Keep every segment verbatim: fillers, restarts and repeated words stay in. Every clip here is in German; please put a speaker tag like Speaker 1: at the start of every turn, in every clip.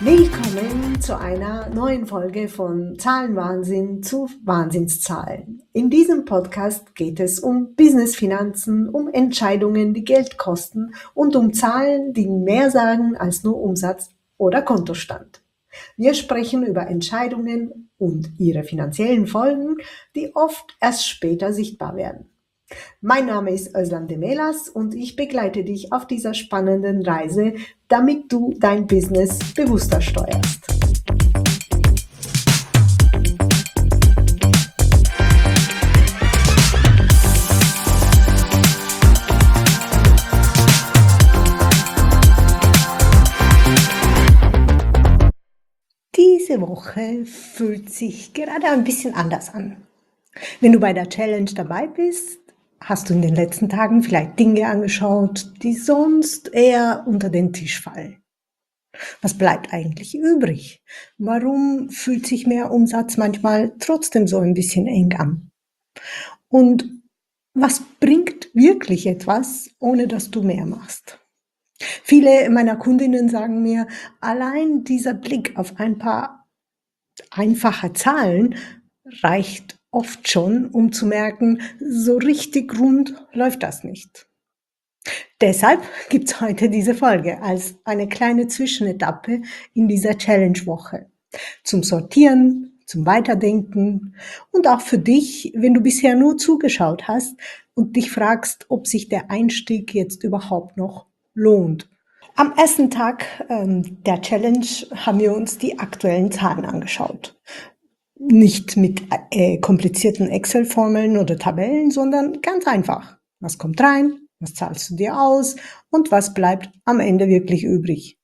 Speaker 1: Willkommen zu einer neuen Folge von Zahlenwahnsinn zu Wahnsinnszahlen. In diesem Podcast geht es um Business-Finanzen, um Entscheidungen, die Geld kosten und um Zahlen, die mehr sagen als nur Umsatz oder Kontostand. Wir sprechen über Entscheidungen und ihre finanziellen Folgen, die oft erst später sichtbar werden. Mein Name ist Özlem Demelas und ich begleite dich auf dieser spannenden Reise, damit du dein Business bewusster steuerst. Diese Woche fühlt sich gerade ein bisschen anders an. Wenn du bei der Challenge dabei bist, hast du in den letzten Tagen vielleicht Dinge angeschaut, die sonst eher unter den Tisch fallen. Was bleibt eigentlich übrig? Warum fühlt sich mehr Umsatz manchmal trotzdem so ein bisschen eng an? Und was bringt wirklich etwas, ohne dass du mehr machst? Viele meiner Kundinnen sagen mir, allein dieser Blick auf ein paar einfache Zahlen reicht oft schon, um zu merken, so richtig rund läuft das nicht. Deshalb gibt's heute diese Folge als eine kleine Zwischenetappe in dieser Challenge-Woche. Zum Sortieren, zum Weiterdenken und auch für dich, wenn du bisher nur zugeschaut hast und dich fragst, ob sich der Einstieg jetzt überhaupt noch lohnt. Am ersten Tag ähm, der Challenge haben wir uns die aktuellen Zahlen angeschaut. Nicht mit äh, komplizierten Excel-Formeln oder Tabellen, sondern ganz einfach. Was kommt rein? Was zahlst du dir aus? Und was bleibt am Ende wirklich übrig?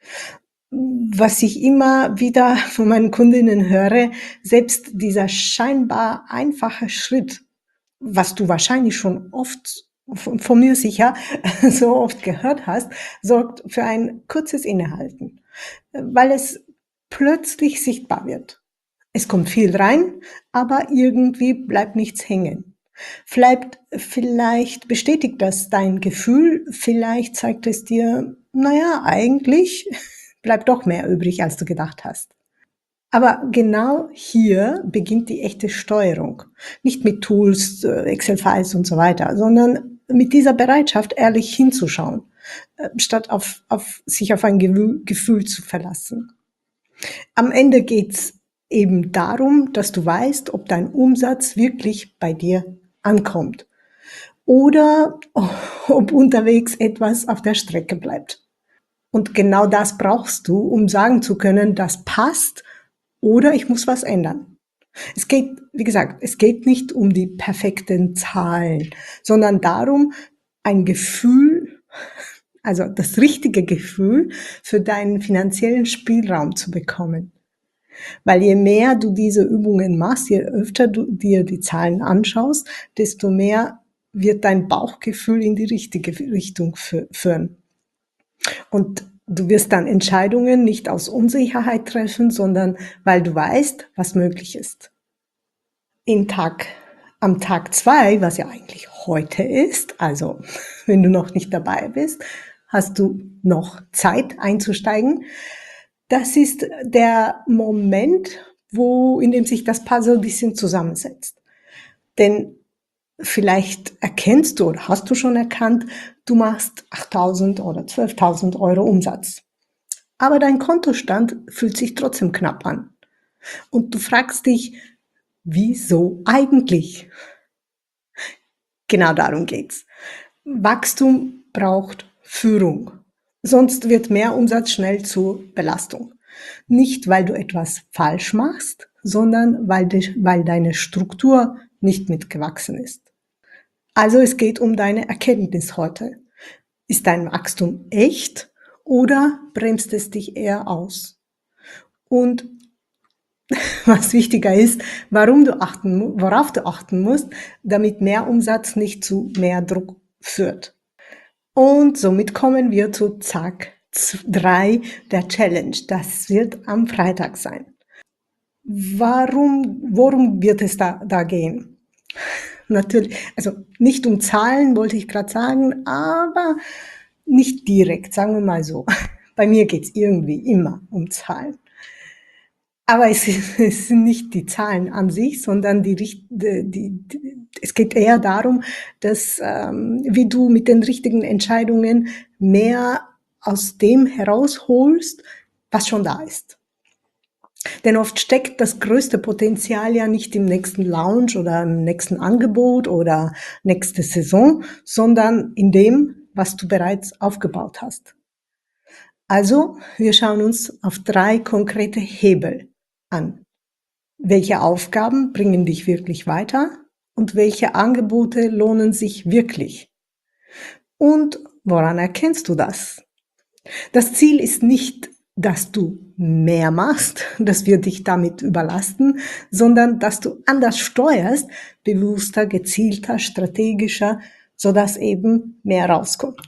Speaker 1: Was ich immer wieder von meinen Kundinnen höre, selbst dieser scheinbar einfache Schritt, was du wahrscheinlich schon oft, von mir sicher, so oft gehört hast, sorgt für ein kurzes Innehalten, weil es plötzlich sichtbar wird. Es kommt viel rein, aber irgendwie bleibt nichts hängen. Vielleicht, vielleicht bestätigt das dein Gefühl, vielleicht zeigt es dir, naja, eigentlich bleibt doch mehr übrig, als du gedacht hast. Aber genau hier beginnt die echte Steuerung. Nicht mit Tools, Excel-Files und so weiter, sondern mit dieser Bereitschaft, ehrlich hinzuschauen, statt auf, auf, sich auf ein Gefühl zu verlassen. Am Ende geht's eben darum, dass du weißt, ob dein Umsatz wirklich bei dir ankommt oder ob unterwegs etwas auf der Strecke bleibt. Und genau das brauchst du, um sagen zu können, das passt oder ich muss was ändern. Es geht, wie gesagt, es geht nicht um die perfekten Zahlen, sondern darum, ein Gefühl, also das richtige Gefühl für deinen finanziellen Spielraum zu bekommen. Weil je mehr du diese Übungen machst, je öfter du dir die Zahlen anschaust, desto mehr wird dein Bauchgefühl in die richtige Richtung führen. Und du wirst dann Entscheidungen nicht aus Unsicherheit treffen, sondern weil du weißt, was möglich ist. In Tag, am Tag zwei, was ja eigentlich heute ist, also wenn du noch nicht dabei bist, hast du noch Zeit einzusteigen. Das ist der Moment, wo, in dem sich das Puzzle ein bisschen zusammensetzt. Denn vielleicht erkennst du oder hast du schon erkannt, du machst achttausend oder zwölftausend Euro Umsatz. Aber dein Kontostand fühlt sich trotzdem knapp an. Und du fragst dich, wieso eigentlich? Genau darum geht's. Wachstum braucht Führung. Sonst wird mehr Umsatz schnell zur Belastung. Nicht, weil du etwas falsch machst, sondern weil, de, weil deine Struktur nicht mitgewachsen ist. Also es geht um deine Erkenntnis heute. Ist dein Wachstum echt oder bremst es dich eher aus? Und was wichtiger ist, warum du achten, worauf du achten musst, damit mehr Umsatz nicht zu mehr Druck führt. Und somit kommen wir zu Tag drei der Challenge. Das wird am Freitag sein. Warum, worum wird es da, da gehen? Natürlich, also nicht um Zahlen, wollte ich gerade sagen, aber nicht direkt, sagen wir mal so. Bei mir geht's irgendwie immer um Zahlen. Aber es ist es sind nicht die Zahlen an sich, sondern die richt die die es geht eher darum, dass, ähm wie du mit den richtigen Entscheidungen mehr aus dem herausholst, was schon da ist. Denn oft steckt das größte Potenzial ja nicht im nächsten Launch oder im nächsten Angebot oder nächste Saison, sondern in dem, was du bereits aufgebaut hast. Also, wir schauen uns auf drei konkrete Hebel an. Welche Aufgaben bringen dich wirklich weiter und welche Angebote lohnen sich wirklich? Und woran erkennst du das? Das Ziel ist nicht, dass du mehr machst, dass wir dich damit überlasten, sondern dass du anders steuerst, bewusster, gezielter, strategischer, sodass eben mehr rauskommt.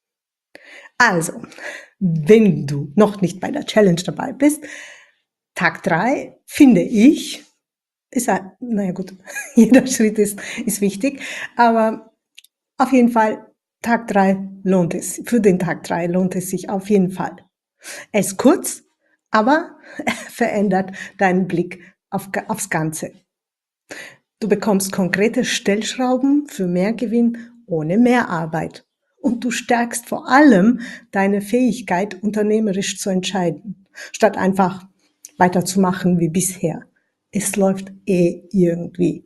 Speaker 1: Also, wenn du noch nicht bei der Challenge dabei bist, Tag drei finde ich, ist ja, naja gut, jeder Schritt ist, ist wichtig, aber auf jeden Fall, Tag drei lohnt es. Für den Tag drei lohnt es sich auf jeden Fall. Er ist kurz, aber er verändert deinen Blick auf, aufs Ganze. Du bekommst konkrete Stellschrauben für mehr Gewinn ohne Mehrarbeit. Und du stärkst vor allem deine Fähigkeit, unternehmerisch zu entscheiden, statt einfach weiterzumachen wie bisher. Es läuft eh irgendwie.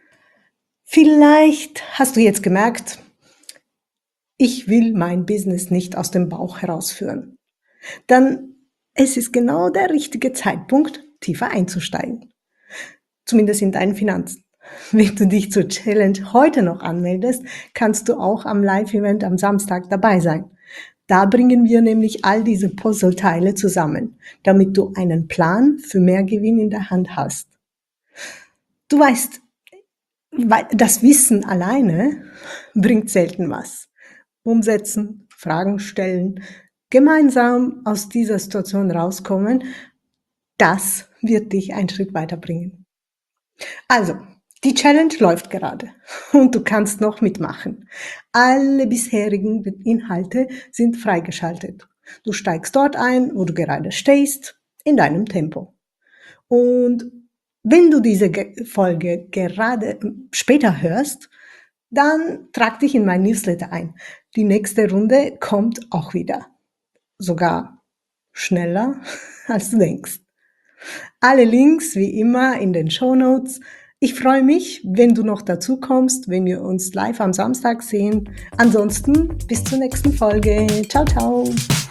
Speaker 1: Vielleicht hast du jetzt gemerkt, ich will mein Business nicht aus dem Bauch herausführen. Dann es ist genau der richtige Zeitpunkt, tiefer einzusteigen. Zumindest in deinen Finanzen. Wenn du dich zur Challenge heute noch anmeldest, kannst du auch am Live-Event am Samstag dabei sein. Da bringen wir nämlich all diese Puzzleteile zusammen, damit du einen Plan für mehr Gewinn in der Hand hast. Du weißt, das Wissen alleine bringt selten was. Umsetzen, Fragen stellen, gemeinsam aus dieser Situation rauskommen, das wird dich einen Schritt weiterbringen. Also, die Challenge läuft gerade und du kannst noch mitmachen. Alle bisherigen Inhalte sind freigeschaltet. Du steigst dort ein, wo du gerade stehst, in deinem Tempo. Und wenn du diese Folge gerade später hörst, dann trag dich in mein Newsletter ein. Die nächste Runde kommt auch wieder. Sogar schneller, als du denkst. Alle Links wie immer in den Shownotes. Ich freue mich, wenn du noch dazu kommst, wenn wir uns live am Samstag sehen. Ansonsten bis zur nächsten Folge. Ciao, ciao.